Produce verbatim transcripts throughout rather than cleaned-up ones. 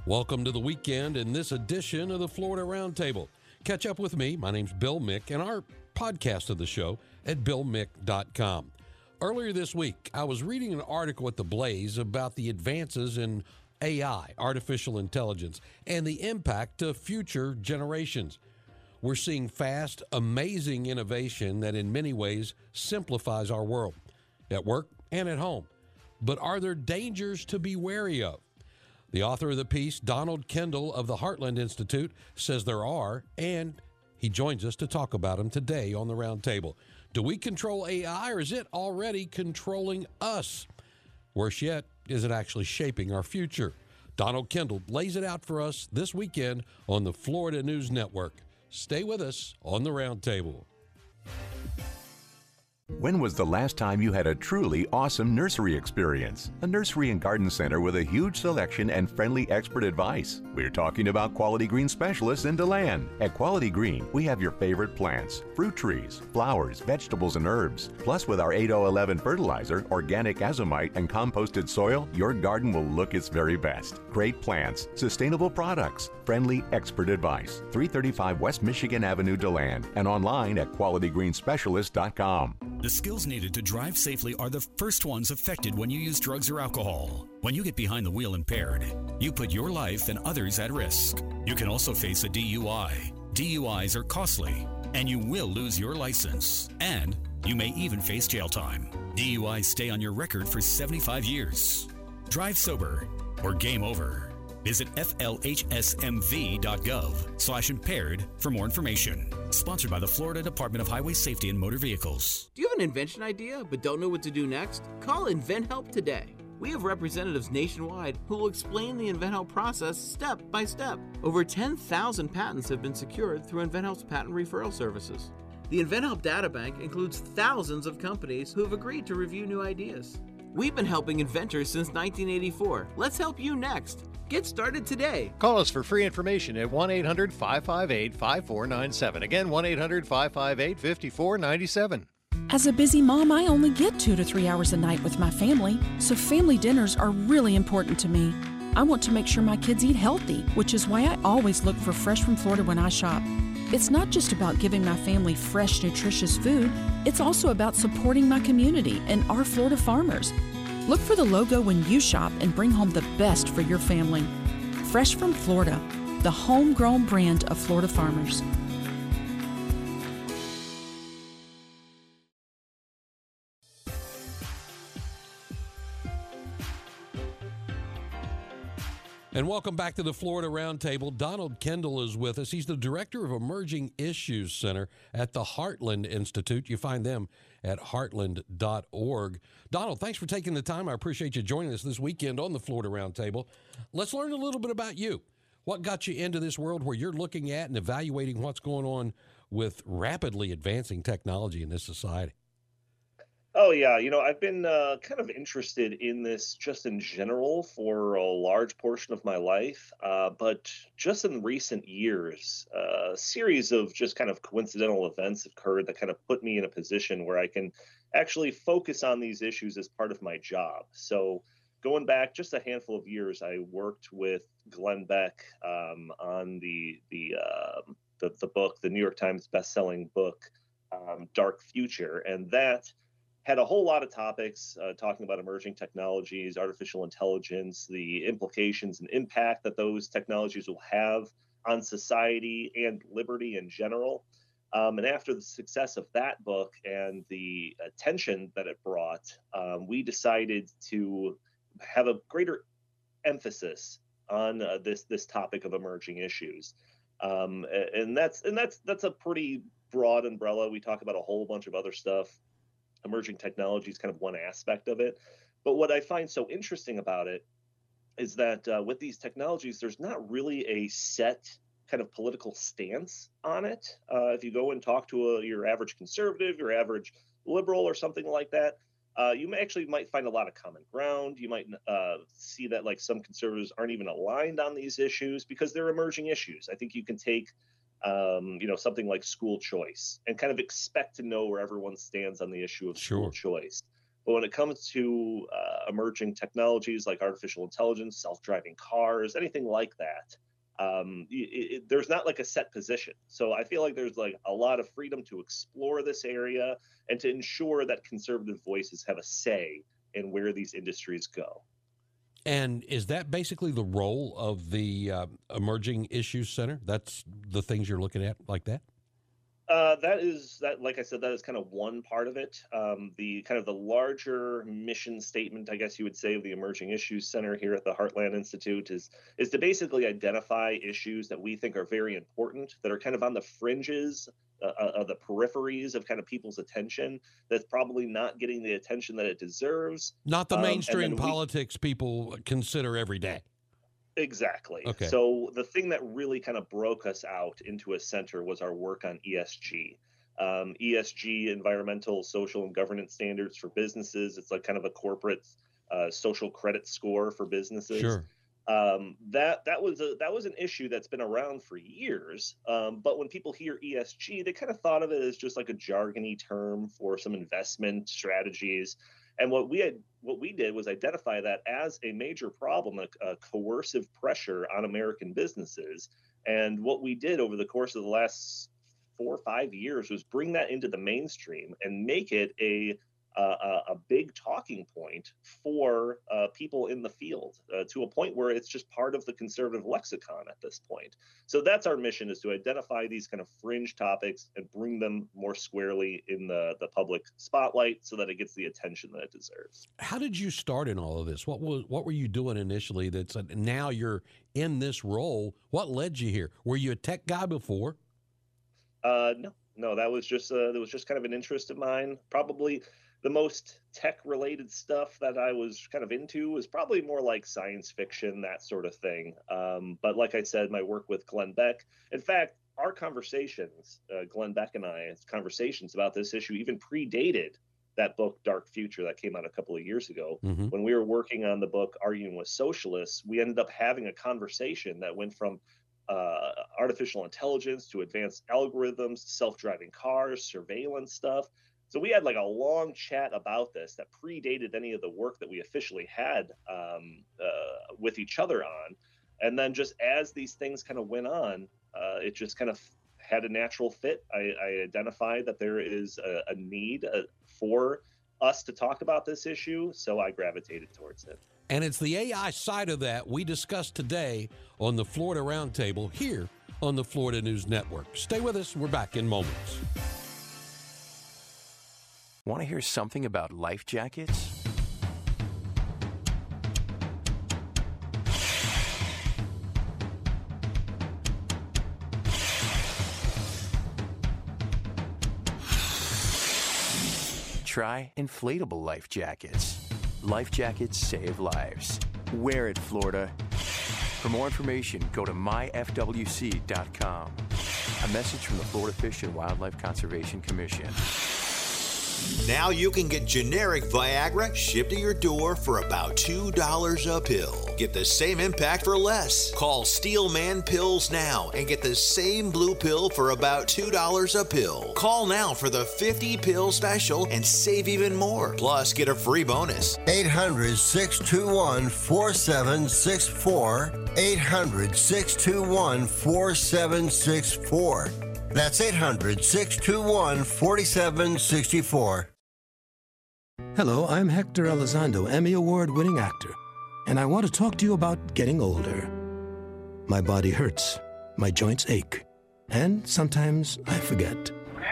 Welcome to the weekend in this edition of the Florida Roundtable. Catch up with me. My name's Bill Mick, and our podcast of the show at bill mick dot com. Earlier this week, I was reading an article at The Blaze about the advances in A I, artificial intelligence, and the impact to future generations. We're seeing fast, amazing innovation that in many ways simplifies our world, at work and at home. But are there dangers to be wary of? The author of the piece, Donald Kendall of the Heartland Institute, says there are, and he joins us to talk about them today on the Roundtable. Do we control A I, or is it already controlling us? Worse yet, is it actually shaping our future? Donald Kendall lays it out for us this weekend on the Florida News Network. Stay with us on the Roundtable. When was the last time you had a truly awesome nursery experience? A nursery and garden center with a huge selection and friendly expert advice. We're talking about Quality Green specialists in DeLand. At Quality Green, we have your favorite plants, fruit trees, flowers, vegetables, and herbs. Plus, with our eight oh eleven fertilizer, organic azomite, and composted soil, your garden will look its very best. Great plants, sustainable products, friendly expert advice. three thirty-five West Michigan Avenue, DeLand, and online at quality green specialist dot com. The skills needed to drive safely are the first ones affected when you use drugs or alcohol. When you get behind the wheel impaired, you put your life and others at risk. You can also face a D U I. D U Is are costly, and you will lose your license. And you may even face jail time. D U Is stay on your record for seventy-five years. Drive sober or game over. Visit f l h s m v dot gov slash impaired for more information. Sponsored by the Florida Department of Highway Safety and Motor Vehicles. Do you have an invention idea but don't know what to do next? Call InventHelp today. We have representatives nationwide who will explain the InventHelp process step by step. Over ten thousand patents have been secured through InventHelp's patent referral services. The InventHelp Databank includes thousands of companies who have agreed to review new ideas. We've been helping inventors since nineteen eighty-four. Let's help you next. Get started today. Call us for free information at one eight hundred five five eight five four nine seven. Again, one eight hundred five five eight five four nine seven. As a busy mom, I only get two to three hours a night with my family, so family dinners are really important to me. I want to make sure my kids eat healthy, which is why I always look for Fresh from Florida when I shop. It's not just about giving my family fresh, nutritious food, it's also about supporting my community and our Florida farmers. Look for the logo when you shop and bring home the best for your family. Fresh from Florida, the homegrown brand of Florida farmers. And welcome back to the Florida Roundtable. Donald Kendall is with us. He's the Director of Emerging Issues Center at the Heartland Institute. You find them at heartland dot org. Donald, thanks for taking the time. I appreciate you joining us this weekend on the Florida Roundtable. Let's learn a little bit about you. What got you into this world where you're looking at and evaluating what's going on with rapidly advancing technology in this society? Oh, yeah. You know, I've been uh, kind of interested in this just in general for a large portion of my life. Uh, but just in recent years, uh, a series of just kind of coincidental events occurred that kind of put me in a position where I can actually focus on these issues as part of my job. So going back just a handful of years, I worked with Glenn Beck um, on the, the, uh, the, the book, the New York Times bestselling book, um, Dark Future. And that had a whole lot of topics uh, talking about emerging technologies, artificial intelligence, the implications and impact that those technologies will have on society and liberty in general. Um, and after the success of that book and the attention that it brought, um, we decided to have a greater emphasis on uh, this this topic of emerging issues. Um, and that's and that's that's a pretty broad umbrella. We talk about a whole bunch of other stuff. Emerging technology is kind of one aspect of it. But what I find so interesting about it is that uh, with these technologies, there's not really a set kind of political stance on it. Uh, if you go and talk to a, your average conservative, your average liberal or something like that, uh, you may actually might find a lot of common ground. You might uh, see that like some conservatives aren't even aligned on these issues because they're emerging issues. I think you can take Um, you know, something like school choice and kind of expect to know where everyone stands on the issue of Sure. school choice. But when it comes to uh, emerging technologies like artificial intelligence, self-driving cars, anything like that, um, it, it, there's not like a set position. So I feel like there's like a lot of freedom to explore this area and to ensure that conservative voices have a say in where these industries go. And is that basically the role of the uh, Emerging Issues Center? That's the things you're looking at like that? Uh, that is that, like I said, that is kind of one part of it. Um, the kind of the larger mission statement, I guess you would say, of the Emerging Issues Center here at the Heartland Institute is is to basically identify issues that we think are very important, that are kind of on the fringes, uh, of the peripheries of kind of people's attention, that's probably not getting the attention that it deserves. Not the mainstream um, politics we, people consider every day. Exactly. Okay. So the thing that really kind of broke us out into a center was our work on E S G. Um, E S G, environmental, social, and governance standards for businesses. It's like kind of a corporate uh, social credit score for businesses. Sure. Um, that that was a that was an issue that's been around for years. Um, but when people hear E S G, they kind of thought of it as just like a jargony term for some investment strategies. And what we had, what we did was identify that as a major problem, a, a coercive pressure on American businesses. And what we did over the course of the last four or five years was bring that into the mainstream and make it a uh, a big talking point for uh, people in the field, uh, to a point where it's just part of the conservative lexicon at this point. So that's our mission, is to identify these kind of fringe topics and bring them more squarely in the, the public spotlight so that it gets the attention that it deserves. How did you start in all of this? What was what were you doing initially that's uh, now you're in this role? What led you here? Were you a tech guy before? Uh, no, no, that was just uh, that was just kind of an interest of mine. Probably the most tech-related stuff that I was kind of into was probably more like science fiction, that sort of thing. Um, but like I said, my work with Glenn Beck, in fact, our conversations, uh, Glenn Beck and I, conversations about this issue even predated that book, Dark Future, that came out a couple of years ago. Mm-hmm. When we were working on the book, Arguing with Socialists, we ended up having a conversation that went from uh, artificial intelligence to advanced algorithms, self-driving cars, surveillance stuff. So we had like a long chat about this that predated any of the work that we officially had um, uh, with each other on. And then just as these things kind of went on, uh, it just kind of had a natural fit. I, I identified that there is a, a need uh, for us to talk about this issue, so I gravitated towards it. And it's the A I side of that we discussed today on the Florida Roundtable here on the Florida News Network. Stay with us. We're back in moments. Want to hear something about life jackets? Try inflatable life jackets. Life jackets save lives. Wear it, Florida. For more information, go to my f w c dot com. A message from the Florida Fish and Wildlife Conservation Commission. Now you can get generic Viagra shipped to your door for about two dollars a pill. Get the same impact for less. Call Steelman Pills now and get the same blue pill for about two dollars a pill. Call now for the fifty pill special and save even more. Plus, get a free bonus. eight hundred, six two one, four seven six four. eight hundred, six two one, four seven six four. That's eight hundred, six two one, four seven six four. Hello, I'm Hector Elizondo, Emmy Award-winning actor, and I want to talk to you about getting older. My body hurts, my joints ache, and sometimes I forget.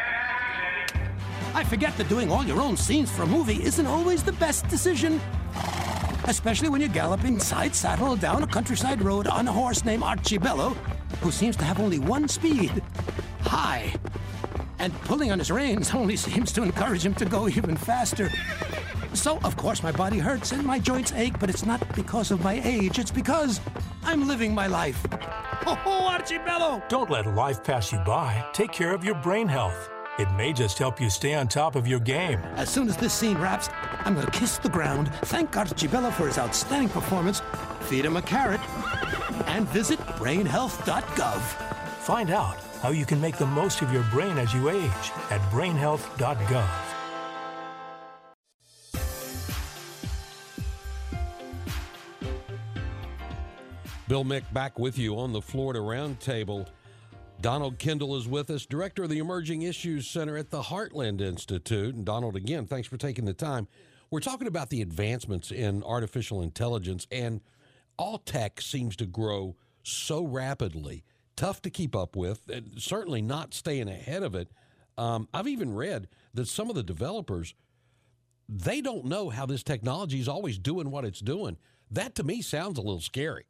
I forget that doing all your own scenes for a movie isn't always the best decision. Especially when you're galloping side-saddle down a countryside road on a horse named Archibello, who seems to have only one speed, high. And pulling on his reins only seems to encourage him to go even faster. So, of course, my body hurts and my joints ache, but it's not because of my age. It's because I'm living my life. Oh, Archibello! Don't let life pass you by. Take care of your brain health. It may just help you stay on top of your game. As soon as this scene wraps, I'm going to kiss the ground, thank Archibello for his outstanding performance, feed him a carrot, and visit brain health dot gov. Find out how you can make the most of your brain as you age at brain health dot gov. Bill Mick back with you on the Florida Roundtable. Donald Kendall is with us, director of the Emerging Issues Center at the Heartland Institute. And Donald, again, thanks for taking the time. We're talking about the advancements in artificial intelligence, and all tech seems to grow so rapidly, tough to keep up with, and certainly not staying ahead of it. Um, I've even read that some of the developers, they don't know how this technology is always doing what it's doing. That, to me, sounds a little scary.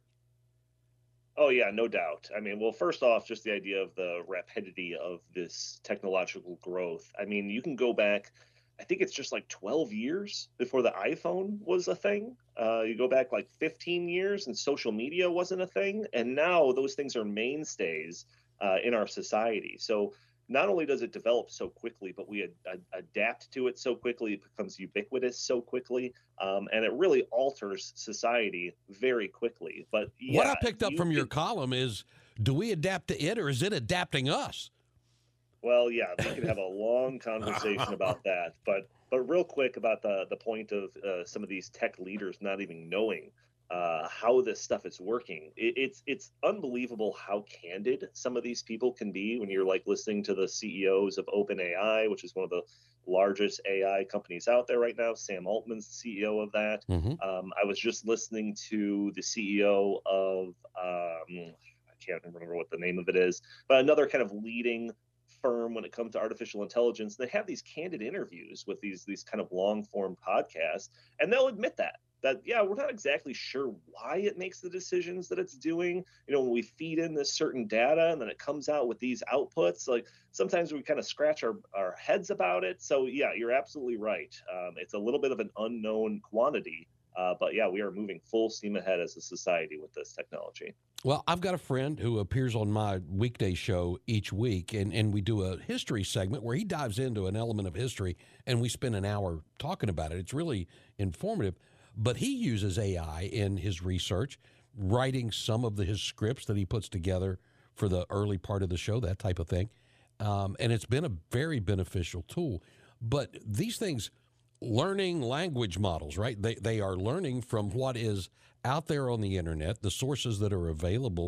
Oh, yeah, no doubt. I mean, well, first off, just the idea of the rapidity of this technological growth. I mean, you can go back, I think it's just like twelve years before the iPhone was a thing. Uh, you go back like fifteen years and social media wasn't a thing. And now those things are mainstays uh, in our society. So not only does it develop so quickly, but we ad- ad- adapt to it so quickly, it becomes ubiquitous so quickly, um, and it really alters society very quickly. But yeah, what I picked up you from could, your column is, do we adapt to it, or is it adapting us? Well, yeah, we could have a long conversation about that. But but real quick about the, the point of uh, some of these tech leaders not even knowing uh, how this stuff is working. It, it's it's unbelievable how candid some of these people can be when you're like listening to the C E Os of OpenAI, which is one of the largest A I companies out there right now. Sam Altman's the C E O of that. Mm-hmm. Um, I was just listening to the C E O of, um, I can't remember what the name of it is, but another kind of leading firm when it comes to artificial intelligence. They have these candid interviews with these these kind of long form podcasts, and they'll admit that. That, yeah, we're not exactly sure why it makes the decisions that it's doing. You know, when we feed in this certain data and then it comes out with these outputs, like sometimes we kind of scratch our, our heads about it. So, yeah, you're absolutely right. Um, it's a little bit of an unknown quantity. Uh, but, yeah, we are moving full steam ahead as a society with this technology. Well, I've got a friend who appears on my weekday show each week, and, and we do a history segment where he dives into an element of history, and we spend an hour talking about it. It's really informative. But he uses A I in his research, writing some of the, his scripts that he puts together for the early part of the show, that type of thing. Um, and it's been a very beneficial tool. But these things, learning language models, right? They, they are learning from what is out there on the internet, the sources that are available.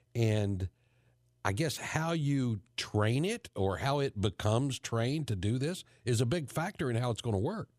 And I guess how you train it or how it becomes trained to do this is a big factor in how it's going to work.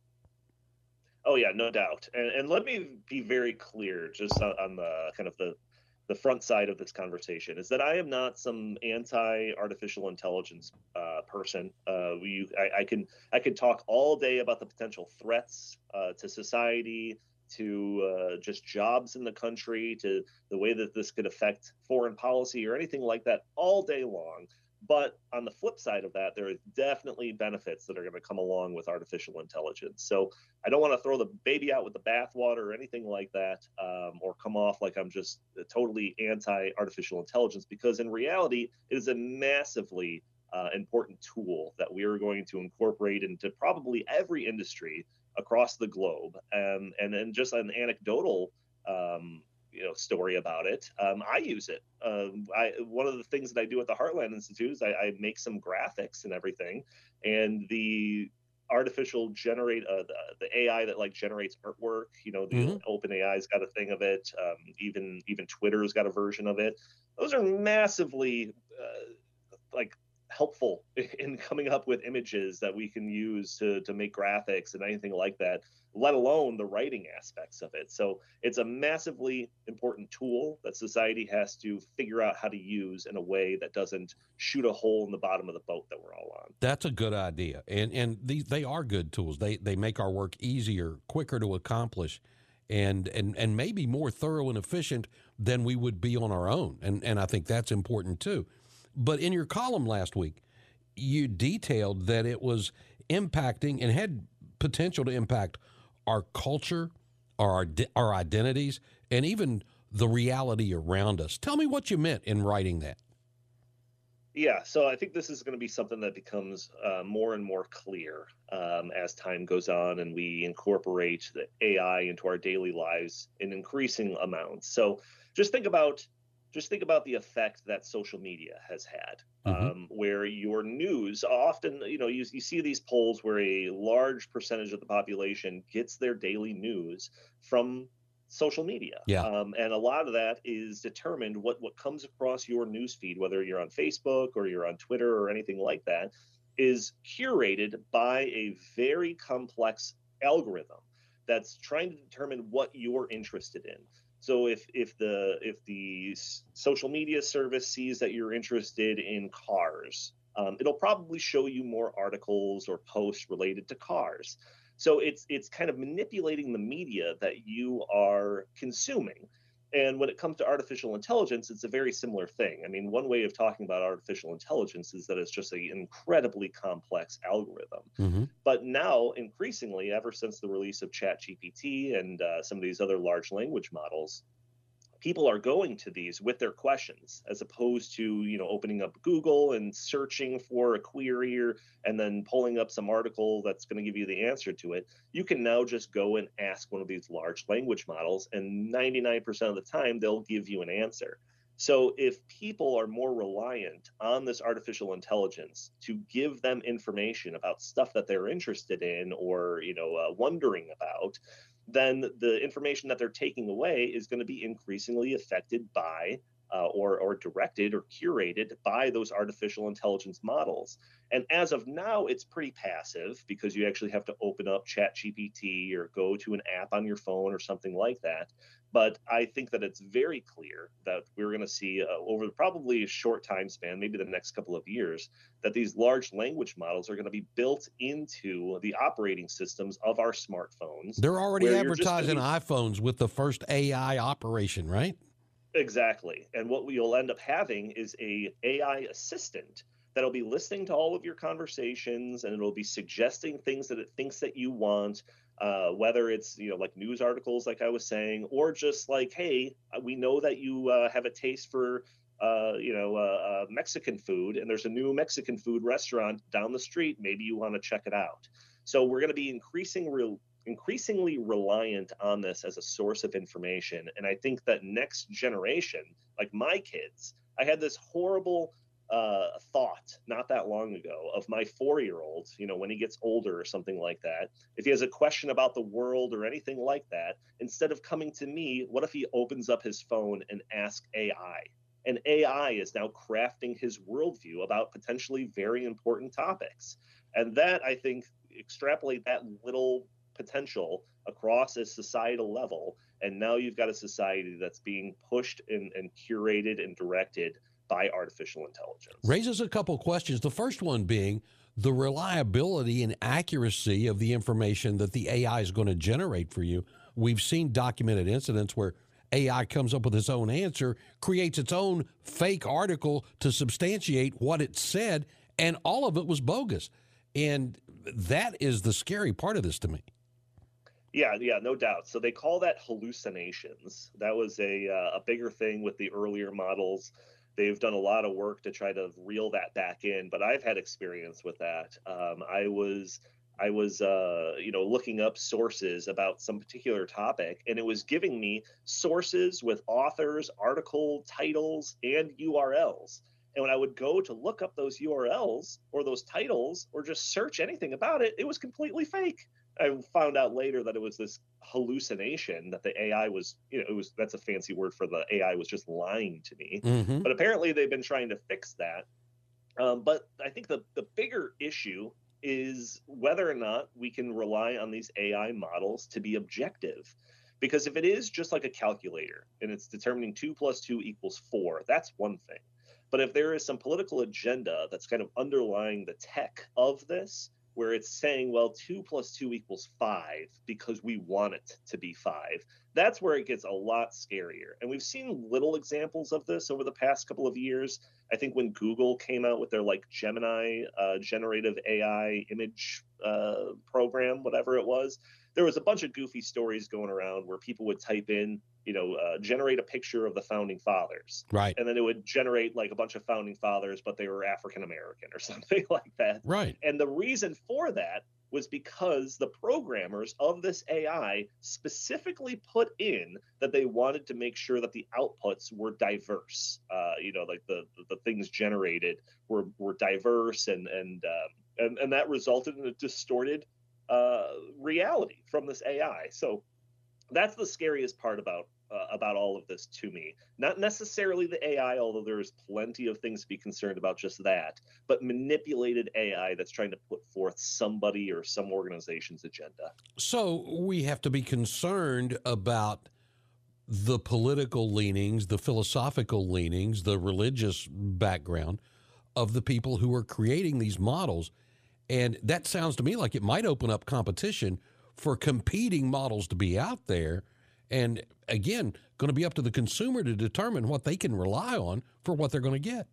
Oh, yeah, no doubt. And, and let me be very clear, just on, on the kind of the, the front side of this conversation, is that I am not some anti-artificial intelligence uh, person. Uh, we, I, I can I can talk all day about the potential threats uh, to society, to uh, just jobs in the country, to the way that this could affect foreign policy or anything like that all day long. But on the flip side of that, there is definitely benefits that are going to come along with artificial intelligence. So I don't want to throw the baby out with the bathwater or anything like that, um, or come off like I'm just totally anti-artificial intelligence, because in reality, it is a massively uh, important tool that we are going to incorporate into probably every industry across the globe. Um, and then just an anecdotal um you know, story about it. Um, I use it. Um, I, one of the things that I do at the Heartland Institute is I, I make some graphics and everything, and the artificial generate, uh, the, the A I that like generates artwork, you know, the mm-hmm. OpenAI's got a thing of it. Um, even, even Twitter's got a version of it. Those are massively uh, like helpful in coming up with images that we can use to, to make graphics and anything like that, let alone the writing aspects of it. So it's a massively important tool that society has to figure out how to use in a way that doesn't shoot a hole in the bottom of the boat that we're all on. That's a good idea. And and these they are good tools. They they make our work easier, quicker to accomplish, and and and maybe more thorough and efficient than we would be on our own. And and I think that's important too. But in your column last week, you detailed that it was impacting and had potential to impact our culture, our our identities, and even the reality around us. Tell me what you meant in writing that. Yeah, so I think this is going to be something that becomes uh, more and more clear um, as time goes on and we incorporate the A I into our daily lives in increasing amounts. So just think about just think about the effect that social media has had, mm-hmm. um, where your news often, you know, you, you see these polls where a large percentage of the population gets their daily news from social media. Yeah. Um, and a lot of that is determined what, what comes across your newsfeed, whether you're on Facebook or you're on Twitter or anything like that, is curated by a very complex algorithm that's trying to determine what you're interested in. So if if the if the social media service sees that you're interested in cars, um, it'll probably show you more articles or posts related to cars. So it's it's kind of manipulating the media that you are consuming. And when it comes to artificial intelligence, it's a very similar thing. I mean, one way of talking about artificial intelligence is that it's just an incredibly complex algorithm. Mm-hmm. But now, increasingly, ever since the release of ChatGPT and uh, some of these other large language models, people are going to these with their questions, as opposed to, you know, opening up Google and searching for a query or, and then pulling up some article that's going to give you the answer to it. You can now just go and ask one of these large language models, and ninety-nine percent of the time, they'll give you an answer. So if people are more reliant on this artificial intelligence to give them information about stuff that they're interested in or, you know, uh, wondering about, then the information that they're taking away is going to be increasingly affected by uh, or, or directed or curated by those artificial intelligence models. And as of now, it's pretty passive because you actually have to open up ChatGPT or go to an app on your phone or something like that. But I think that it's very clear that we're going to see uh, over probably a short time span, maybe the next couple of years, that these large language models are going to be built into the operating systems of our smartphones. They're already where you're just advertising gonna be- iPhones with the first A I operation, right? Exactly. And what we'll end up having is a AI assistant that'll be listening to all of your conversations, and it'll be suggesting things that it thinks that you want, uh, whether it's, you know, like news articles, like I was saying, or just like, hey, we know that you uh, have a taste for, uh, you know, uh, uh, Mexican food, and there's a new Mexican food restaurant down the street. Maybe you want to check it out. So we're going to be increasing real. increasingly reliant on this as a source of information. And I think that next generation, like my kids, I had this horrible uh, thought not that long ago of my four-year-old, you know, when he gets older or something like that, if he has a question about the world or anything like that, instead of coming to me, what if he opens up his phone and asks A I? And A I is now crafting his worldview about potentially very important topics. And that, I think, extrapolate that little potential across a societal level, and now you've got a society that's being pushed and, and curated and directed by artificial intelligence. Raises a couple questions. The first one being the reliability and accuracy of the information that the A I is going to generate for you. We've seen documented incidents where A I comes up with its own answer, creates its own fake article to substantiate what it said, and all of it was bogus. And that is the scary part of this to me. Yeah, yeah, no doubt. So they call that hallucinations. That was a uh, a bigger thing with the earlier models. They've done a lot of work to try to reel that back in, but I've had experience with that. Um, I was I was uh, you know looking up sources about some particular topic, and it was giving me sources with authors, article titles, and U R Ls. And when I would go to look up those U R Ls or those titles or just search anything about it, it was completely fake. I found out later that it was this hallucination that the A I was, you know, it was, that's a fancy word for the A I was just lying to me. Mm-hmm. But apparently they've been trying to fix that. Um, but I think the, the bigger issue is whether or not we can rely on these A I models to be objective. Because if it is just like a calculator and it's determining two plus two equals four, that's one thing. But if there is some political agenda that's kind of underlying the tech of this, where it's saying, well, two plus two equals five because we want it to be five, that's where it gets a lot scarier. And we've seen little examples of this over the past couple of years. I think when Google came out with their like Gemini uh, generative A I image uh, program, whatever it was, there was a bunch of goofy stories going around where people would type in, you know, uh, generate a picture of the founding fathers. Right. And then it would generate like a bunch of founding fathers, but they were African-American or something like that. Right. And the reason for that was because the programmers of this A I specifically put in that they wanted to make sure that the outputs were diverse. Uh, you know, like the, the things generated were, were diverse, and, and, um, and, and that resulted in a distorted uh, reality from this A I. So that's the scariest part about uh, about all of this to me. Not necessarily the A I, although there's plenty of things to be concerned about just that, but manipulated A I that's trying to put forth somebody or some organization's agenda. So we have to be concerned about the political leanings, the philosophical leanings, the religious background of the people who are creating these models. And that sounds to me like it might open up competition for competing models to be out there. And again, going to be up to the consumer to determine what they can rely on for what they're going to get.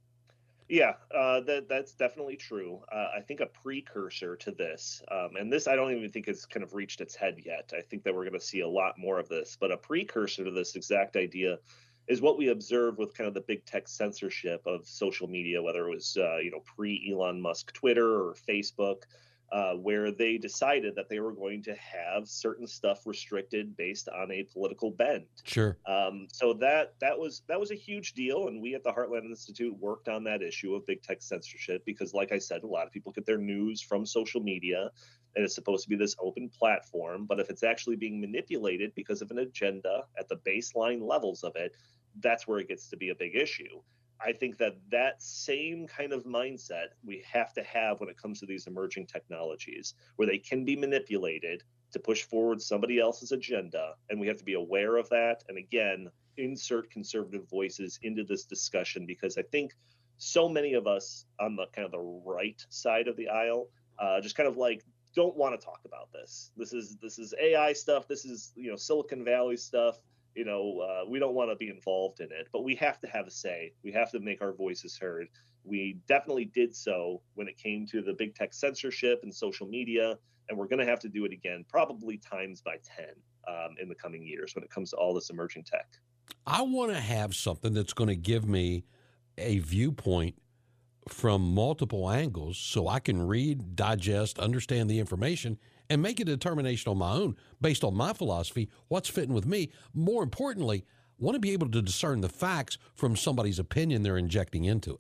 Yeah, uh, that that's definitely true. Uh, I think a precursor to this, um, and this I don't even think has kind of reached its head yet. I think that we're going to see a lot more of this, but a precursor to this exact idea is what we observed with kind of the big tech censorship of social media, whether it was uh, you know pre-Elon Musk Twitter or Facebook. Uh, where they decided that they were going to have certain stuff restricted based on a political bend. Sure. Um, so that that was that was a huge deal, and we at the Heartland Institute worked on that issue of big tech censorship because, like I said, a lot of people get their news from social media, and it's supposed to be this open platform. But if it's actually being manipulated because of an agenda at the baseline levels of it, that's where it gets to be a big issue. I think that that same kind of mindset we have to have when it comes to these emerging technologies, where they can be manipulated to push forward somebody else's agenda. And we have to be aware of that. And again, insert conservative voices into this discussion, because I think so many of us on the kind of the right side of the aisle uh, just kind of like don't want to talk about this. This is this is A I stuff. This is, you know, Silicon Valley stuff. You know, uh, we don't want to be involved in it, but we have to have a say. We have to make our voices heard. We definitely did so when it came to the big tech censorship and social media, and we're going to have to do it again, probably times by ten um, in the coming years when it comes to all this emerging tech. I want to have something that's going to give me a viewpoint from multiple angles so I can read, digest, understand the information, and make a determination on my own based on my philosophy, what's fitting with me. More importantly, I want to be able to discern the facts from somebody's opinion they're injecting into it.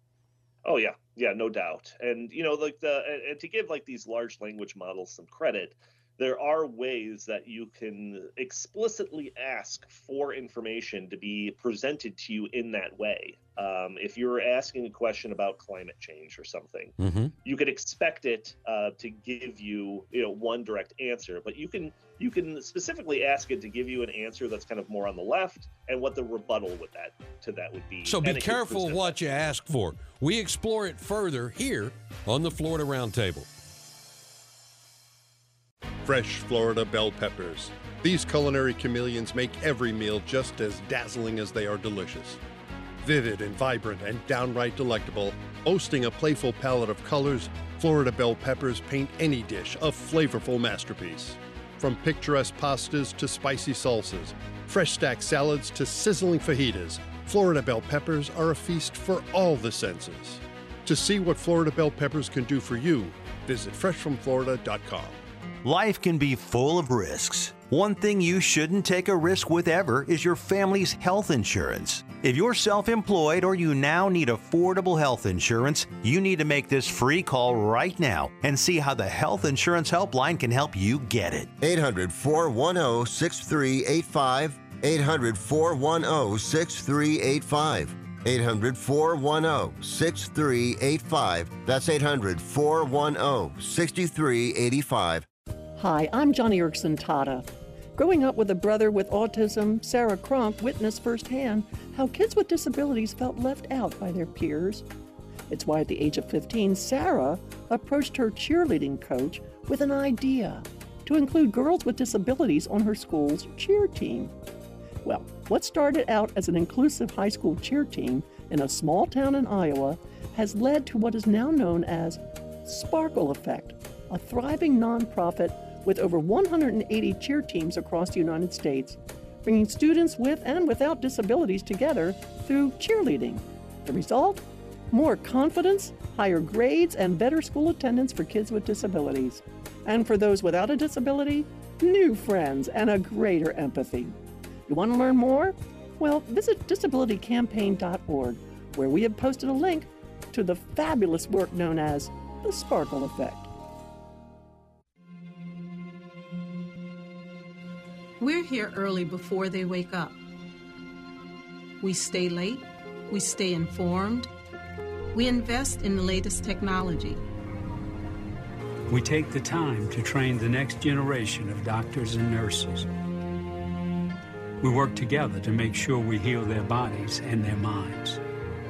Oh, yeah. Yeah, no doubt. And, you know, like the, and to give like these large language models some credit, there are ways that you can explicitly ask for information to be presented to you in that way. Um, if you're asking a question about climate change or something, mm-hmm. you could expect it uh, to give you, you know, one direct answer, but you can you can specifically ask it to give you an answer that's kind of more on the left, and what the rebuttal with that to that would be. So be careful what you ask for. We explore it further here on the Florida Roundtable. Fresh Florida bell peppers. These culinary chameleons make every meal just as dazzling as they are delicious. Vivid and vibrant and downright delectable, boasting a playful palette of colors, Florida bell peppers paint any dish a flavorful masterpiece. From picturesque pastas to spicy salsas, fresh stacked salads to sizzling fajitas, Florida bell peppers are a feast for all the senses. To see what Florida bell peppers can do for you, visit fresh from florida dot com. Life can be full of risks. One thing you shouldn't take a risk with ever is your family's health insurance. If you're self-employed or you now need affordable health insurance, you need to make this free call right now and see how the Health Insurance Helpline can help you get it. eight hundred, four one zero, six three eight five. eight hundred, four one zero, six three eight five. eight hundred, four one zero, six three eight five. That's eight hundred, four one zero, six three eight five. Hi, I'm Johnny Erickson Tata. Growing up with a brother with autism, Sarah Cronk witnessed firsthand how kids with disabilities felt left out by their peers. It's why at the age of fifteen, Sarah approached her cheerleading coach with an idea to include girls with disabilities on her school's cheer team. Well, what started out as an inclusive high school cheer team in a small town in Iowa has led to what is now known as Sparkle Effect, a thriving nonprofit with over one hundred eighty cheer teams across the United States, bringing students with and without disabilities together through cheerleading. The result? More confidence, higher grades, and better school attendance for kids with disabilities. And for those without a disability, new friends and a greater empathy. You want to learn more? Well, visit disability campaign dot org, where we have posted a link to the fabulous work known as the Sparkle Effect. We're here early before they wake up. We stay late, we stay informed, we invest in the latest technology. We take the time to train the next generation of doctors and nurses. We work together to make sure we heal their bodies and their minds.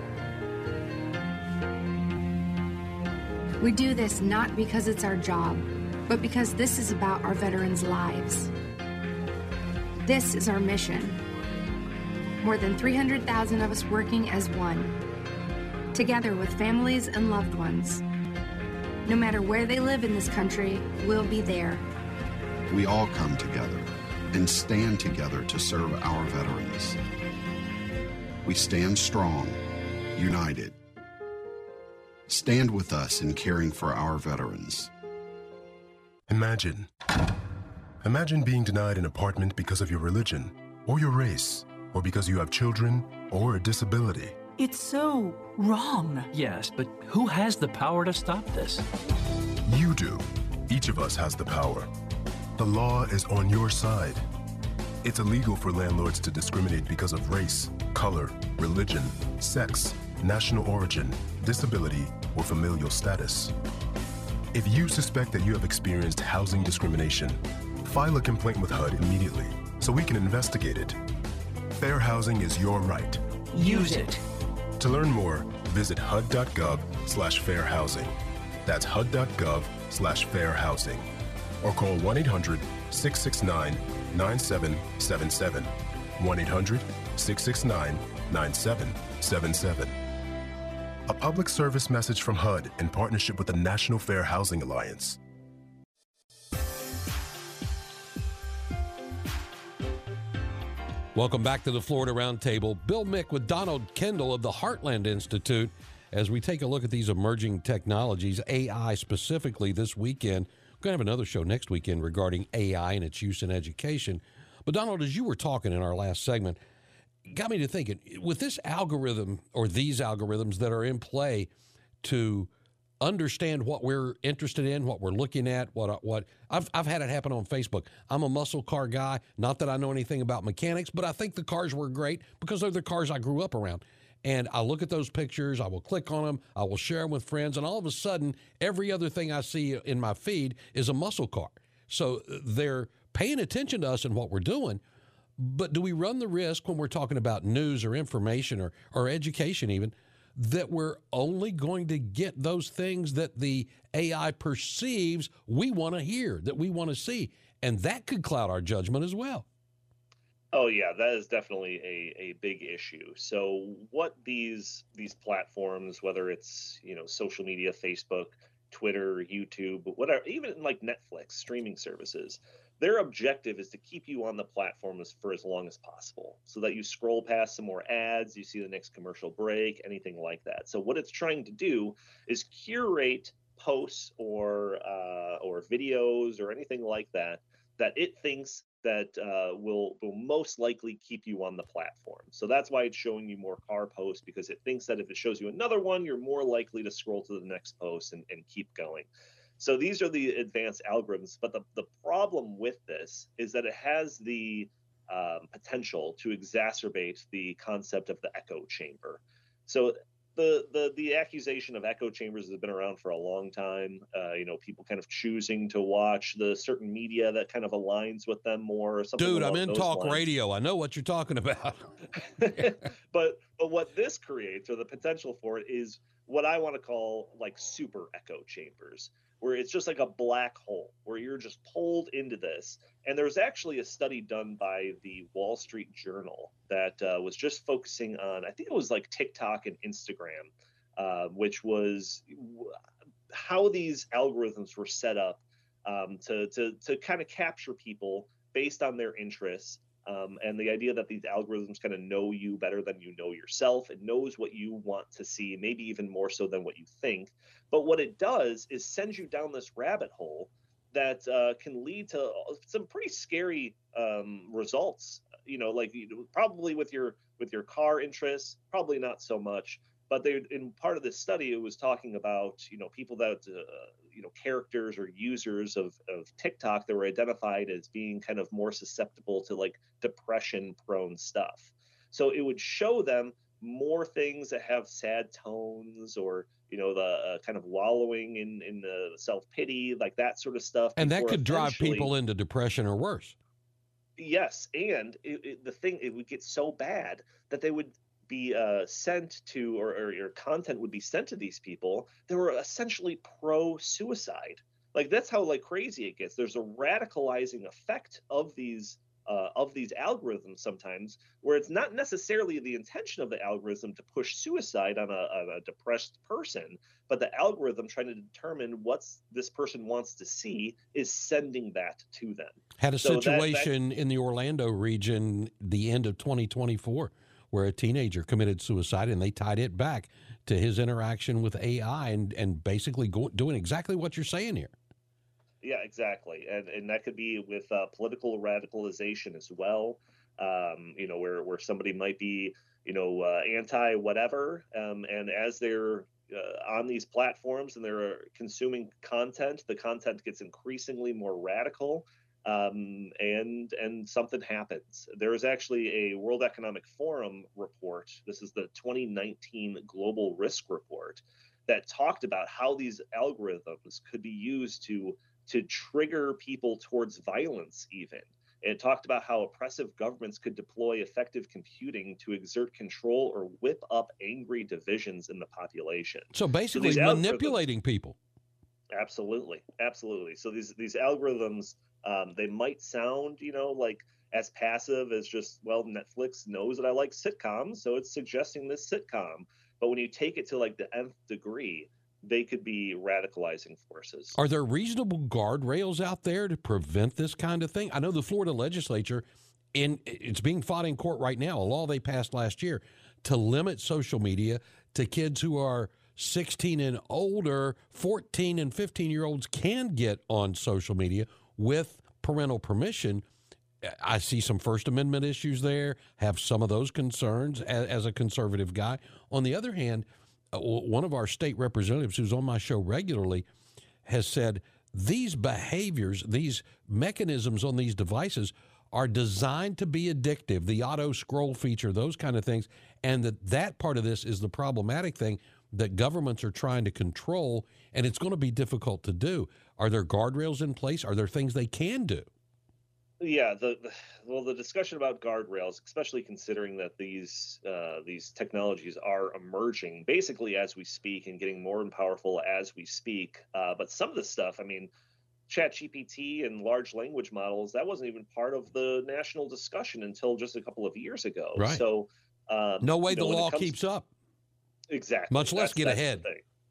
We do this not because it's our job, but because this is about our veterans' lives. This is our mission. More than three hundred thousand of us working as one, together with families and loved ones. No matter where they live in this country, we'll be there. We all come together and stand together to serve our veterans. We stand strong, united. Stand with us in caring for our veterans. Imagine. Imagine being denied an apartment because of your religion, or your race, or because you have children, or a disability. It's so wrong. Yes, but who has the power to stop this? You do. Each of us has the power. The law is on your side. It's illegal for landlords to discriminate because of race, color, religion, sex, national origin, disability, or familial status. If you suspect that you have experienced housing discrimination, file a complaint with H U D immediately so we can investigate it. Fair housing is your right. Use it. To learn more, visit H U D dot gov slash fair housing. That's H U D dot gov slash fair housing. Or call one eight hundred, six six nine, nine seven seven seven. one eight hundred, six six nine, nine seven seven seven. A public service message from H U D in partnership with the National Fair Housing Alliance. Welcome back to the Florida Roundtable. Bill Mick with Donald Kendall of the Heartland Institute as we take a look at these emerging technologies, A I specifically this weekend. We're going to have another show next weekend regarding A I and its use in education. But Donald, as you were talking in our last segment, got me to thinking, with this algorithm or these algorithms that are in play to understand what we're interested in, what we're looking at, what what I've I've had it happen on Facebook. I'm a muscle car guy, not that I know anything about mechanics, but I think the cars were great because they're the cars I grew up around. And I look at those pictures, I will click on them, I will share them with friends, and all of a sudden, every other thing I see in my feed is a muscle car. So they're paying attention to us and what we're doing, but do we run the risk when we're talking about news or information or, or education even, that we're only going to get those things that the A I perceives we want to hear, that we want to see? And that could cloud our judgment as well. Oh yeah, that is definitely a, a big issue. So what these these platforms, whether it's, you know, social media, Facebook, Twitter, YouTube, whatever, even like Netflix, streaming services, their objective is to keep you on the platform as, for as long as possible, so that you scroll past some more ads, you see the next commercial break, anything like that. So what it's trying to do is curate posts or uh, or videos or anything like that that it thinks that uh, will will most likely keep you on the platform. So that's why it's showing you more car posts, because it thinks that if it shows you another one, you're more likely to scroll to the next post and, and keep going. So these are the advanced algorithms. But the, the problem with this is that it has the um, potential to exacerbate the concept of the echo chamber. So the the the accusation of echo chambers has been around for a long time. Uh, you know, people kind of choosing to watch the certain media that kind of aligns with them more. Or something Dude, I'm in talk lines. radio. I know what you're talking about. but but what this creates, or the potential for it, is what I want to call like super echo chambers, where it's just like a black hole where you're just pulled into this. And there's actually a study done by the Wall Street Journal that uh, was just focusing on, I think it was like TikTok and Instagram, uh, which was w- how these algorithms were set up um, to, to, to kind of capture people based on their interests. Um, and the idea that these algorithms kind of know you better than you know yourself. It knows what you want to see, maybe even more so than what you think. But what it does is send you down this rabbit hole that uh, can lead to some pretty scary um, results. You know, like probably with your with your car interests, probably not so much. But they, in part of this study, it was talking about, you know, people that uh, you know, characters or users of, of TikTok that were identified as being kind of more susceptible to like depression prone stuff. So it would show them more things that have sad tones or, you know, the uh, kind of wallowing in, in the self-pity, like that sort of stuff. And that could drive people into depression or worse. Yes. And it, it, the thing, it would get so bad that they would be uh, sent to, or, or your content would be sent to these people that were essentially pro-suicide. Like that's how like crazy it gets. There's a radicalizing effect of these Uh, of these algorithms sometimes, where it's not necessarily the intention of the algorithm to push suicide on a, on a depressed person, but the algorithm trying to determine what's this person wants to see is sending that to them. Had a so situation that, that, in the Orlando region the end of twenty twenty-four where a teenager committed suicide, and they tied it back to his interaction with A I and, and basically go, doing exactly what you're saying here. Yeah, exactly. And and that could be with uh, political radicalization as well, um, you know, where, where somebody might be, you know, uh, anti whatever. Um, and as they're uh, on these platforms and they're consuming content, the content gets increasingly more radical, um, and and something happens. There is actually a World Economic Forum report. This is the twenty nineteen Global Risk Report that talked about how these algorithms could be used to to trigger people towards violence even. And it talked about how oppressive governments could deploy effective computing to exert control or whip up angry divisions in the population. So basically so manipulating people. Absolutely. Absolutely. So these, these algorithms, um, they might sound, you know, like as passive as just, well, Netflix knows that I like sitcoms, so it's suggesting this sitcom. But when you take it to like the nth degree, they could be radicalizing forces. Are there reasonable guardrails out there to prevent this kind of thing? I know the Florida legislature, in it's being fought in court right now, a law they passed last year to limit social media to kids who are sixteen and older. fourteen and fifteen-year-olds can get on social media with parental permission. I see some First Amendment issues there, have some of those concerns as, as a conservative guy. On the other hand, one of our state representatives who's on my show regularly has said these behaviors, these mechanisms on these devices are designed to be addictive, the auto scroll feature, those kind of things, and that that part of this is the problematic thing that governments are trying to control, and it's going to be difficult to do. Are there guardrails in place? Are there things they can do? Yeah, the, the well, the discussion about guardrails, especially considering that these uh, these technologies are emerging basically as we speak and getting more and powerful as we speak. Uh, but some of the stuff, I mean, ChatGPT and large language models, that wasn't even part of the national discussion until just a couple of years ago. Right. So um, no way you know, the law comes, keeps up. Exactly. Much less that's, get that's ahead.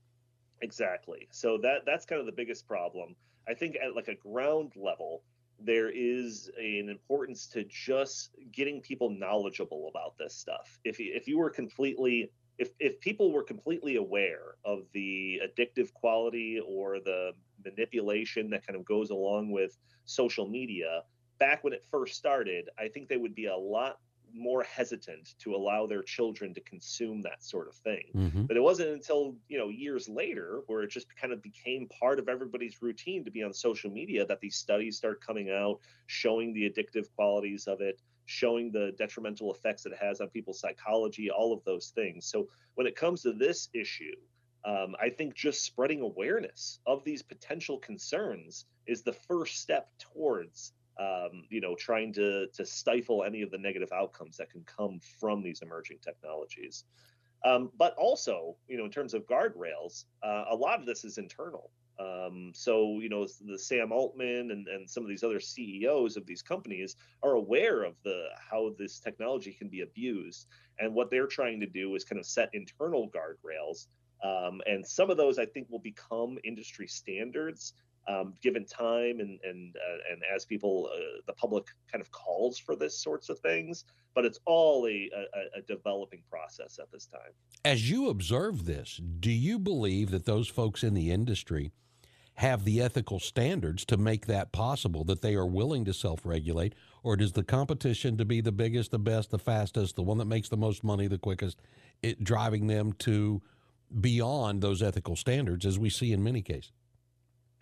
Exactly. So that that's kind of the biggest problem. I think at like a ground level, there is an importance to just getting people knowledgeable about this stuff. If you, if you were completely, if, if people were completely aware of the addictive quality or the manipulation that kind of goes along with social media, back when it first started, I think they would be a lot more hesitant to allow their children to consume that sort of thing. Mm-hmm. But it wasn't until, you know, years later where it just kind of became part of everybody's routine to be on social media that these studies start coming out, showing the addictive qualities of it, showing the detrimental effects that it has on people's psychology, all of those things. So when it comes to this issue, um, I think just spreading awareness of these potential concerns is the first step towards Um, you know, trying to to stifle any of the negative outcomes that can come from these emerging technologies. Um, but also, you know, in terms of guardrails, uh, a lot of this is internal. Um, so, you know, the Sam Altman and, and some of these other C E Os of these companies are aware of the how this technology can be abused. And what they're trying to do is kind of set internal guardrails. Um, and some of those, I think, will become industry standards. Um, given time and and uh, and as people, uh, the public kind of calls for this sorts of things, but it's all a, a, a developing process at this time. As you observe this, do you believe that those folks in the industry have the ethical standards to make that possible, that they are willing to self-regulate, or does the competition to be the biggest, the best, the fastest, the one that makes the most money the quickest, it driving them to beyond those ethical standards, as we see in many cases?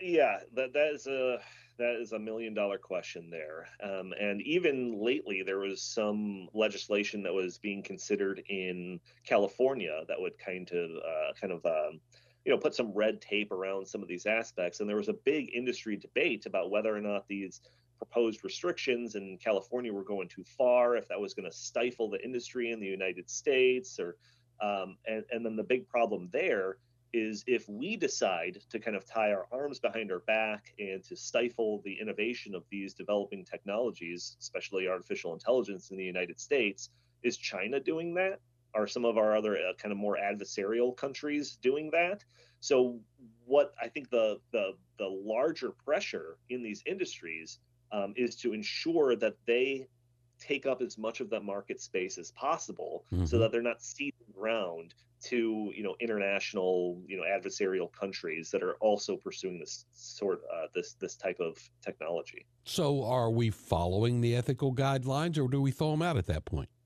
Yeah, that that is a that is a million dollar question there. Um, and even lately, there was some legislation that was being considered in California that would kind of uh, kind of um, you know put some red tape around some of these aspects. And there was a big industry debate about whether or not these proposed restrictions in California were going too far, if that was going to stifle the industry in the United States, or um, and and then the big problem there is if we decide to kind of tie our arms behind our back and to stifle the innovation of these developing technologies, especially artificial intelligence in the United States, is China doing that? Are some of our other uh, kind of more adversarial countries doing that? So what I think the the, the larger pressure in these industries um, is to ensure that they take up as much of that market space as possible, mm-hmm. so that they're not ceding ground to, you know, international, you know, adversarial countries that are also pursuing this sort uh, this this type of technology. So are we following the ethical guidelines, or do we throw them out at that point?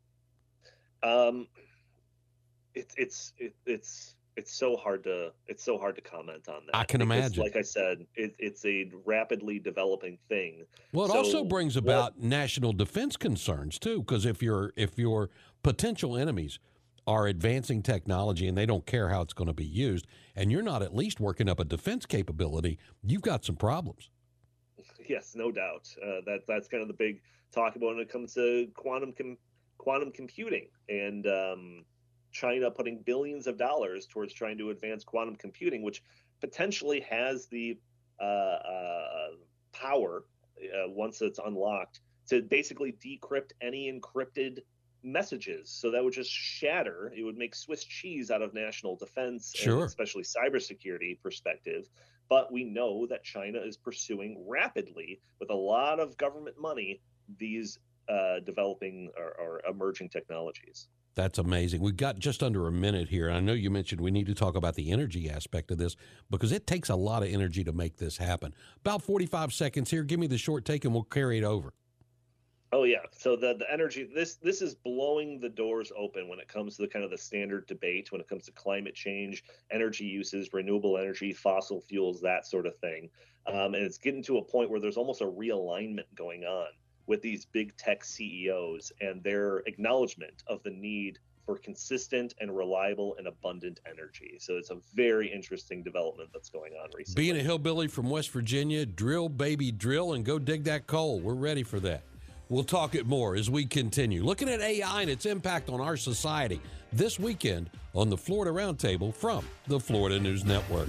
Um, it's it's it, it's it's so hard to it's so hard to comment on that. I can because, imagine. Like I said, it, it's a rapidly developing thing. Well, it so also brings about what, national defense concerns too, because if your if your potential enemies are advancing technology and they don't care how it's going to be used, and you're not at least working up a defense capability, you've got some problems. Yes, no doubt. Uh, that that's kind of the big talk about when it comes to quantum com- quantum computing, and um, China putting billions of dollars towards trying to advance quantum computing, which potentially has the uh, uh, power uh, once it's unlocked to basically decrypt any encrypted messages. So that would just shatter. It would make Swiss cheese out of national defense, sure. and especially cybersecurity perspective. But we know that China is pursuing rapidly, with a lot of government money, these uh, developing or, or emerging technologies. That's amazing. We've got just under a minute here. I know you mentioned we need to talk about the energy aspect of this, because it takes a lot of energy to make this happen. About forty-five seconds here. Give me the short take and we'll carry it over. Oh yeah, so the the energy this this is blowing the doors open when it comes to the kind of the standard debate when it comes to climate change, energy uses, renewable energy, fossil fuels, that sort of thing, um, and it's getting to a point where there's almost a realignment going on with these big tech C E Os and their acknowledgement of the need for consistent and reliable and abundant energy. So it's a very interesting development that's going on recently. Being a hillbilly from West Virginia, drill baby drill and go dig that coal. We're ready for that. We'll talk it more as we continue. Looking at A I and its impact on our society this weekend on the Florida Roundtable from the Florida News Network.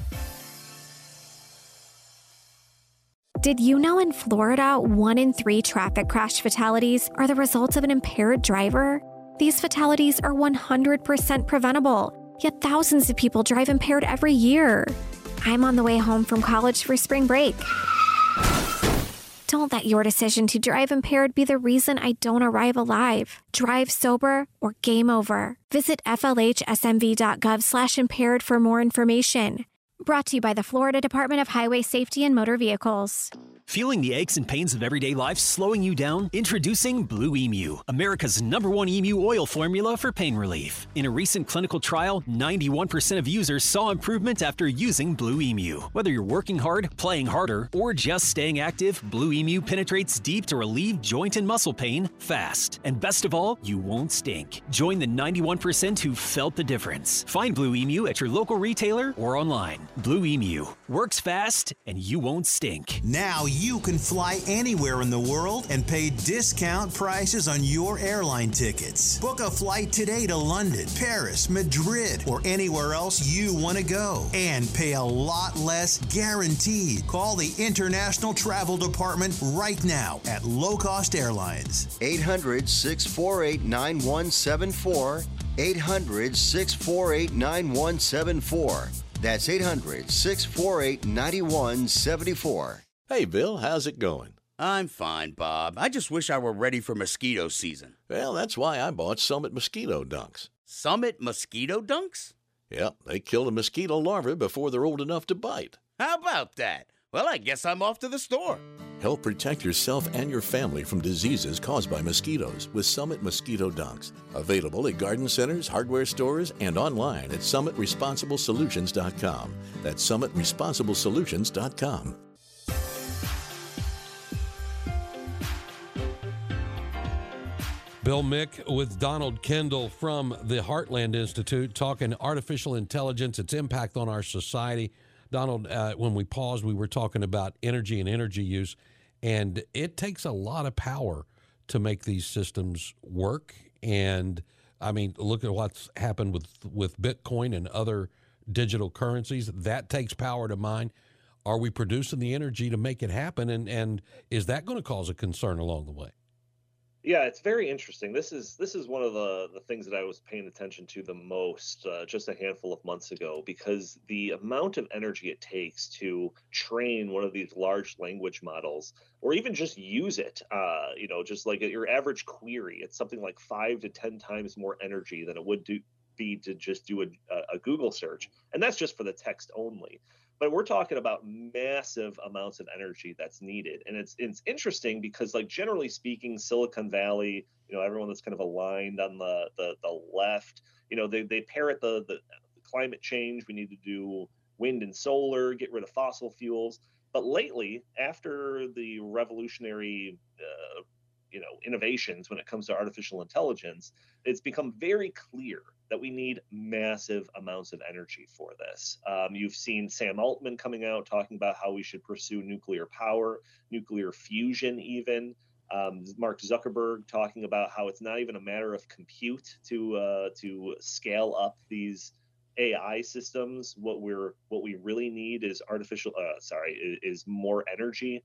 Did you know in Florida, one in three traffic crash fatalities are the result of an impaired driver? These fatalities are one hundred percent preventable, yet thousands of people drive impaired every year. I'm on the way home from college for spring break. Don't let your decision to drive impaired be the reason I don't arrive alive. Drive sober or game over. Visit flhsmv.gov slash impaired for more information. Brought to you by the Florida Department of Highway Safety and Motor Vehicles. Feeling the aches and pains of everyday life slowing you down? Introducing Blue Emu, America's number one emu oil formula for pain relief. In a recent clinical trial, ninety-one percent of users saw improvement after using Blue Emu. Whether you're working hard, playing harder, or just staying active, Blue Emu penetrates deep to relieve joint and muscle pain fast. And best of all, you won't stink. Join the ninety-one percent who felt the difference. Find Blue Emu at your local retailer or online. Blue Emu works fast and you won't stink. Now you can fly anywhere in the world and pay discount prices on your airline tickets. Book a flight today to London, Paris, Madrid, or anywhere else you want to go and pay a lot less guaranteed. Call the International Travel Department right now at Low Cost Airlines. eight hundred, six four eight, nine one seven four. eight hundred, six four eight, nine one seven four. That's eight hundred, six four eight, nine one seven four. Hey, Bill, how's it going? I'm fine, Bob. I just wish I were ready for mosquito season. Well, that's why I bought Summit Mosquito Dunks. Summit Mosquito Dunks? Yep, they kill the mosquito larvae before they're old enough to bite. How about that? Well, I guess I'm off to the store. Help protect yourself and your family from diseases caused by mosquitoes with Summit Mosquito Dunks. Available at garden centers, hardware stores, and online at summit responsible solutions dot com. That's summit responsible solutions dot com. Bill Mick with Donald Kendall from the Heartland Institute talking artificial intelligence, its impact on our society. Donald, uh, when we paused, we were talking about energy and energy use, and it takes a lot of power to make these systems work. And, I mean, look at what's happened with, with Bitcoin and other digital currencies. That takes power to mine. Are we producing the energy to make it happen? And, and is that going to cause a concern along the way? Yeah, it's very interesting. This is this is one of the, the things that I was paying attention to the most uh, just a handful of months ago, because the amount of energy it takes to train one of these large language models, or even just use it, uh, you know, just like your average query, it's something like five to ten times more energy than it would do, be to just do a, a Google search. And that's just for the text only. But we're talking about massive amounts of energy that's needed. And it's it's interesting because, like, generally speaking, Silicon Valley, you know, everyone that's kind of aligned on the the, the left, you know, they, they parrot the, the climate change. We need to do wind and solar, get rid of fossil fuels. But lately, after the revolutionary uh, you know, innovations when it comes to artificial intelligence, it's become very clear that we need massive amounts of energy for this. Um, you've seen Sam Altman coming out talking about how we should pursue nuclear power, nuclear fusion even. Um, Mark Zuckerberg talking about how it's not even a matter of compute to uh, to scale up these A I systems. What we're what we really need is artificial. Uh, sorry, is, is more energy.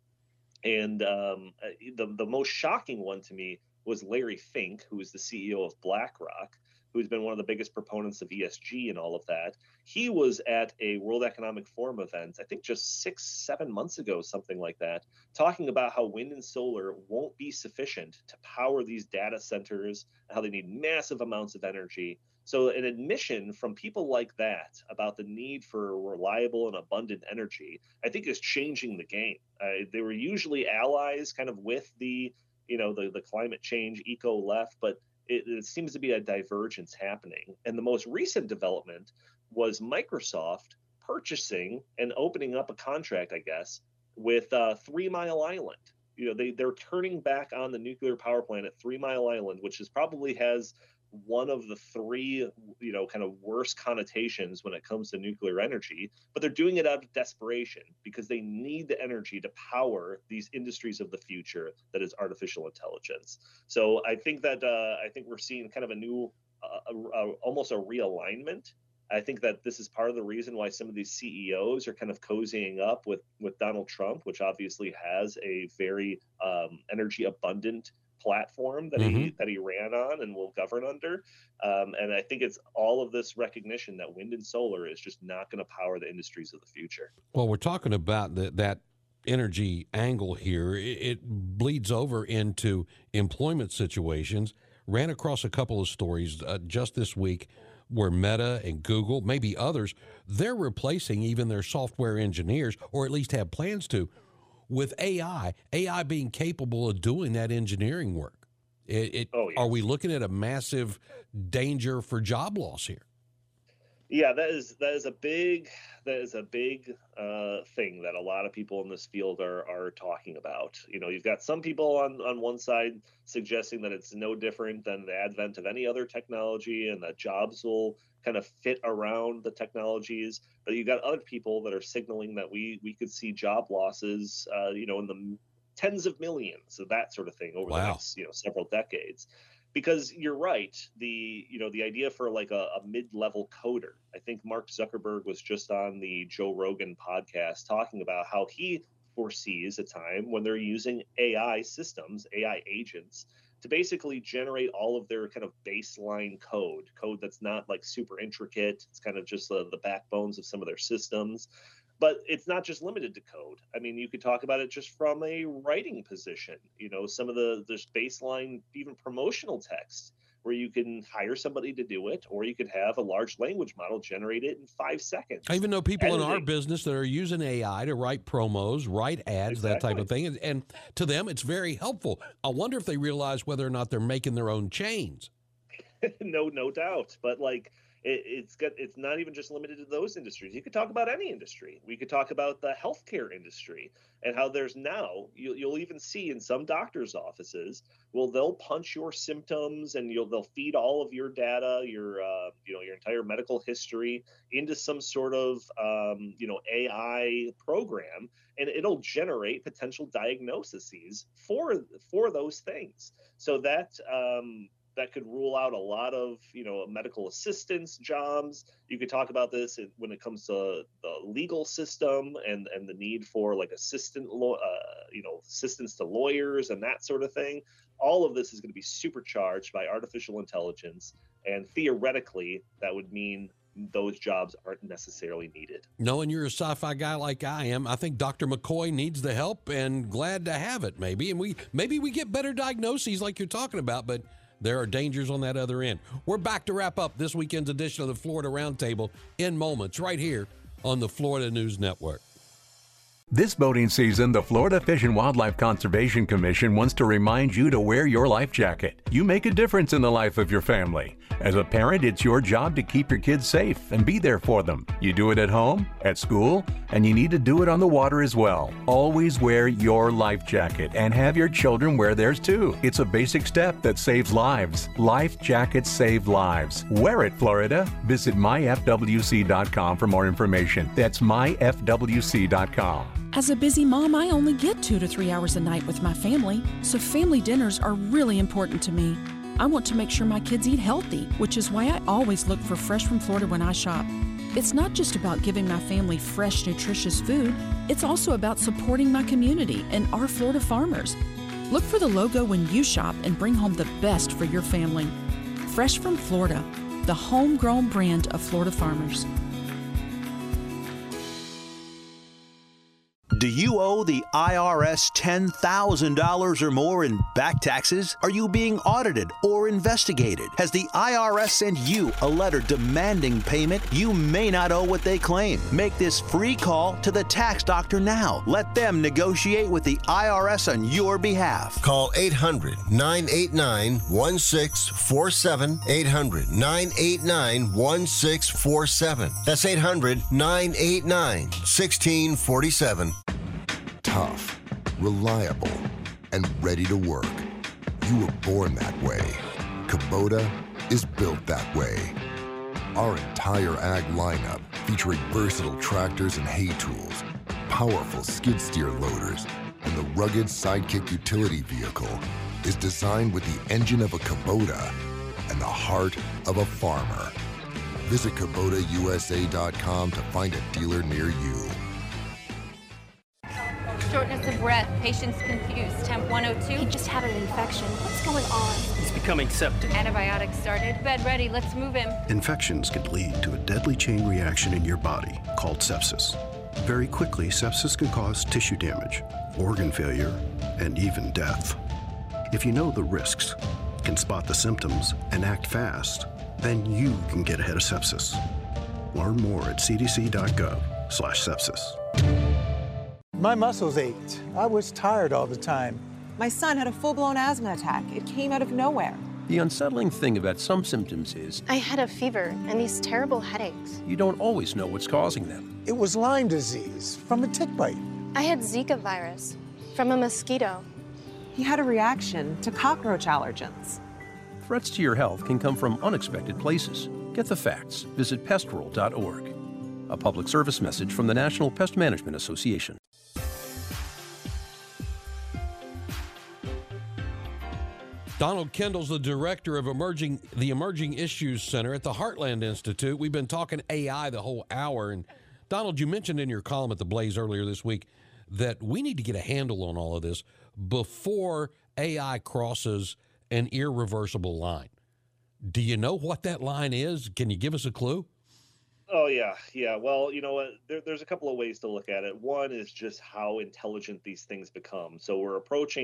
And um, the the most shocking one to me was Larry Fink, who is the C E O of BlackRock, who's been one of the biggest proponents of E S G and all of that. He was at a World Economic Forum event, I think just six, seven months ago, something like that, talking about how wind and solar won't be sufficient to power these data centers, how they need massive amounts of energy. So an admission from people like that about the need for reliable and abundant energy, I think, is changing the game. Uh, they were usually allies kind of with the, you know, the, the climate change eco left, but it, it seems to be a divergence happening. And the most recent development was Microsoft purchasing and opening up a contract, I guess, with uh, Three Mile Island. You know, they, they're turning back on the nuclear power plant at Three Mile Island, which is probably has one of the three, you know, kind of worst connotations when it comes to nuclear energy, but they're doing it out of desperation because they need the energy to power these industries of the future that is artificial intelligence. So I think that uh, I think we're seeing kind of a new, uh, a, a, almost a realignment. I think that this is part of the reason why some of these C E Os are kind of cozying up with, with Donald Trump, which obviously has a very um, energy abundant platform that mm-hmm. he that he ran on and will govern under. Um, and I think it's all of this recognition that wind and solar is just not going to power the industries of the future. Well, we're talking about the, that energy angle here. It, it bleeds over into employment situations. Ran across a couple of stories uh, just this week where Meta and Google, maybe others, they're replacing even their software engineers, or at least have plans to, with A I, A I being capable of doing that engineering work. It, it, oh, yes. Are we looking at a massive danger for job loss here? Yeah, that is that is a big that is a big uh, thing that a lot of people in this field are are talking about. You know, you've got some people on on one side suggesting that it's no different than the advent of any other technology, and that jobs will kind of fit around the technologies. But you've got other people that are signaling that we we could see job losses, uh, you know, in the tens of millions of that sort of thing over wow. the next you know several decades. Because you're right, the you know the idea for like a, a mid-level coder. I think Mark Zuckerberg was just on the Joe Rogan podcast talking about how he foresees a time when they're using A I systems, A I agents, to basically generate all of their kind of baseline code, code that's not like super intricate. It's kind of just the, the backbones of some of their systems. But it's not just limited to code. I mean, you could talk about it just from a writing position. You know, some of the this baseline, even promotional text where you can hire somebody to do it, or you could have a large language model generate it in five seconds. I even know people Editing. in our business that are using A I to write promos, write ads, Exactly. that type of thing. And, and to them, it's very helpful. I wonder if they realize whether or not they're making their own chains. no, no doubt. But like, it, it's got, it's not even just limited to those industries. You could talk about any industry. We could talk about the healthcare industry and how there's now, you, you'll even see in some doctors' offices, well, they'll punch your symptoms and you'll, they'll feed all of your data, your, uh, you know, your entire medical history into some sort of, um, you know, A I program, and it'll generate potential diagnoses for, for those things. So that, um, that could rule out a lot of, you know, medical assistance jobs. You could talk about this when it comes to the legal system and, and the need for like assistant, law, uh, you know, assistance to lawyers and that sort of thing. All of this is going to be supercharged by artificial intelligence. And theoretically, that would mean those jobs aren't necessarily needed. Knowing you're a sci-fi guy like I am, I think Doctor McCoy needs the help and glad to have it maybe. And we maybe we get better diagnoses like you're talking about, but there are dangers on that other end. We're back to wrap up this weekend's edition of the Florida Roundtable in moments right here on the Florida News Network. This boating season, the Florida Fish and Wildlife Conservation Commission wants to remind you to wear your life jacket. You make a difference in the life of your family. As a parent, it's your job to keep your kids safe and be there for them. You do it at home, at school, and you need to do it on the water as well. Always wear your life jacket and have your children wear theirs too. It's a basic step that saves lives. Life jackets save lives. Wear it, Florida. Visit my f w c dot com for more information. That's my f w c dot com. As a busy mom, I only get two to three hours a night with my family, so family dinners are really important to me. I want to make sure my kids eat healthy, which is why I always look for Fresh from Florida when I shop. It's not just about giving my family fresh, nutritious food, it's also about supporting my community and our Florida farmers. Look for the logo when you shop and bring home the best for your family. Fresh from Florida, the homegrown brand of Florida farmers. Do you owe the I R S ten thousand dollars or more in back taxes? Are you being audited or investigated? Has the I R S sent you a letter demanding payment? You may not owe what they claim. Make this free call to the tax doctor now. Let them negotiate with the I R S on your behalf. Call eight hundred, nine eight nine, one six four seven, eight hundred, nine eight nine, one six four seven. That's eight hundred, nine eight nine, one six four seven. Tough, reliable, and ready to work. You were born that way. Kubota is built that way. Our entire ag lineup, featuring versatile tractors and hay tools, powerful skid steer loaders, and the rugged Sidekick utility vehicle, is designed with the engine of a Kubota and the heart of a farmer. Visit Kubota U S A dot com to find a dealer near you. Shortness of breath, patient's confused, temp one oh two. He just had an infection. What's going on? He's becoming septic. Antibiotics started. Bed ready, let's move him. Infections can lead to a deadly chain reaction in your body called sepsis. Very quickly, sepsis can cause tissue damage, organ failure, and even death. If you know the risks, can spot the symptoms, and act fast, then you can get ahead of sepsis. Learn more at c d c dot gov slash sepsis. My muscles ached. I was tired all the time. My son had a full-blown asthma attack. It came out of nowhere. The unsettling thing about some symptoms is I had a fever and these terrible headaches. you don't always know what's causing them. It was Lyme disease from a tick bite. I had Zika virus from a mosquito. He had a reaction to cockroach allergens. Threats to your health can come from unexpected places. Get the facts. Visit pest roll dot org. A public service message from the National Pest Management Association. Donald Kendall's the director of emerging the Emerging Issues Center at the Heartland Institute. We've been talking A I the whole hour. And Donald, you mentioned in your column at the Blaze earlier this week that we need to get a handle on all of this before A I crosses an irreversible line. Do you know what that line is? Can you give us a clue? Oh, yeah. Yeah. Well, you know what? There, there's a couple of ways to look at it. One is just how intelligent these things become. So we're approaching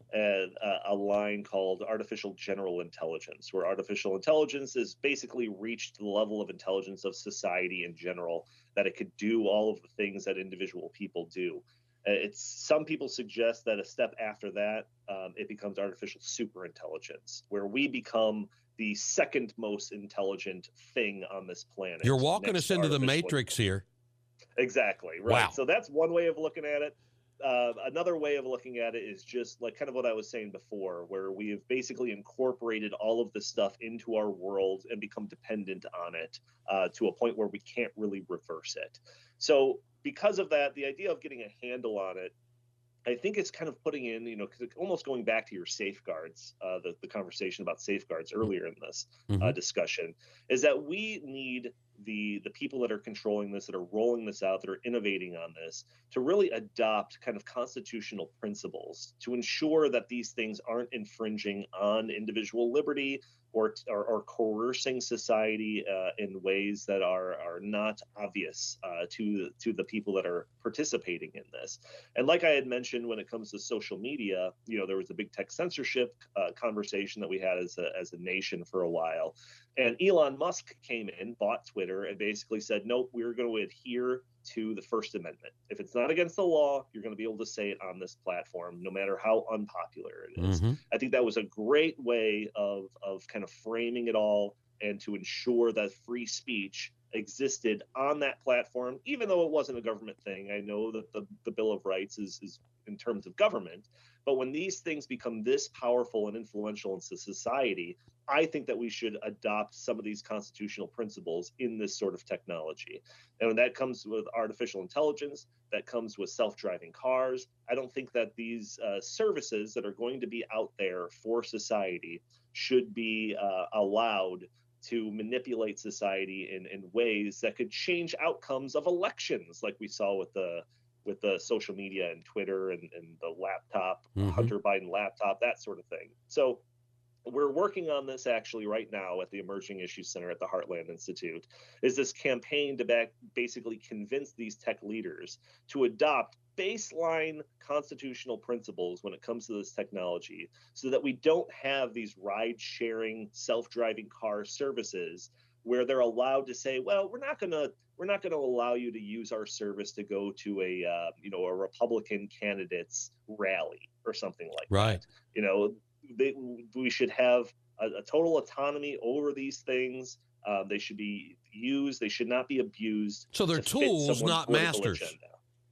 a, a line called artificial general intelligence, where artificial intelligence has basically reached the level of intelligence of society in general, that it could do all of the things that individual people do. It's some people suggest that a step after that, um, it becomes artificial superintelligence, where we become the second most intelligent thing on this planet. You're walking us into the Matrix here. Exactly. Right. Wow. So that's one way of looking at it. Uh, another way of looking at it is just like kind of what I was saying before, where we have basically incorporated all of this stuff into our world and become dependent on it uh, to a point where we can't really reverse it. So because of that, the idea of getting a handle on it, I think it's kind of putting in, you know, almost going back to your safeguards, uh, the, the conversation about safeguards earlier in this Mm-hmm. uh, discussion, is that we need the the people that are controlling this, that are rolling this out, that are innovating on this, to really adopt kind of constitutional principles to ensure that these things aren't infringing on individual liberty or or, or coercing society uh, in ways that are are not obvious uh, to to the people that are participating in this. And like I had mentioned, when it comes to social media, you know, there was a big tech censorship uh, conversation that we had as a as a nation for a while. And Elon Musk came in, bought Twitter, and basically said, nope, we're going to adhere to the First Amendment. If it's not against the law, you're going to be able to say it on this platform, no matter how unpopular it is. Mm-hmm. I think that was a great way of, of kind of framing it all and to ensure that free speech existed on that platform, even though it wasn't a government thing. I know that the, the Bill of Rights is, is in terms of government, but when these things become this powerful and influential in society, I think that we should adopt some of these constitutional principles in this sort of technology. And when that comes with artificial intelligence, that comes with self-driving cars, I don't think that these uh, services that are going to be out there for society should be uh, allowed to manipulate society in, in ways that could change outcomes of elections, like we saw with the with the social media and Twitter and, and the laptop, Mm-hmm. Hunter Biden laptop, that sort of thing. So we're working on this actually right now at the Emerging Issues Center at the Heartland Institute, is this campaign to back, basically convince these tech leaders to adopt baseline constitutional principles when it comes to this technology, so that we don't have these ride-sharing, self-driving car services where they're allowed to say, well, we're not going to we're not going to allow you to use our service to go to a uh, you know a Republican candidate's rally or something like right. that. You know, they, we should have a, a total autonomy over these things. Uh, they should be used. They should not be abused. So they're to fit tools, someone's not political masters. agenda.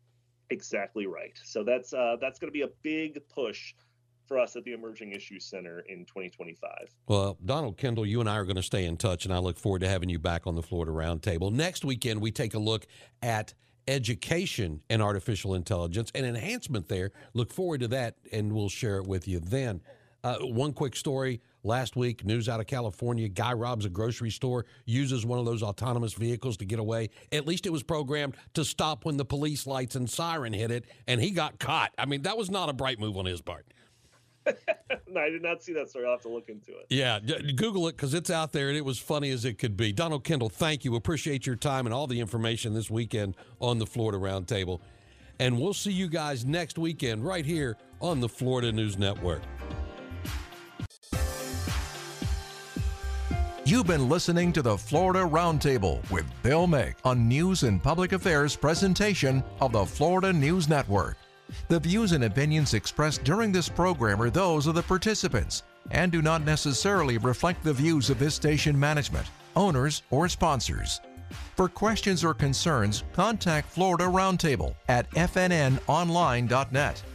Exactly right. So that's uh, that's going to be a big push for us at the Emerging Issues Center in twenty twenty-five. Well, Donald Kendall, you and I are going to stay in touch, and I look forward to having you back on the Florida Roundtable. Next weekend, we take a look at education and artificial intelligence, and enhancement there. Look forward to that, and we'll share it with you then. Uh, one quick story. Last week, news out of California, guy robs a grocery store, uses one of those autonomous vehicles to get away. At least it was programmed to stop when the police lights and siren hit it, and he got caught. I mean, that was not a bright move on his part. No, I did not see that story. I'll have to look into it. Yeah, Google it because it's out there, and it was funny as it could be. Donald Kendall, thank you. Appreciate your time and all the information this weekend on the Florida Roundtable. And we'll see you guys next weekend right here on the Florida News Network. You've been listening to the Florida Roundtable with Bill Mick on News and Public Affairs presentation of the Florida News Network. The views and opinions expressed during this program are those of the participants and do not necessarily reflect the views of this station management, owners, or sponsors. For questions or concerns, contact Florida Roundtable at f n n online dot net.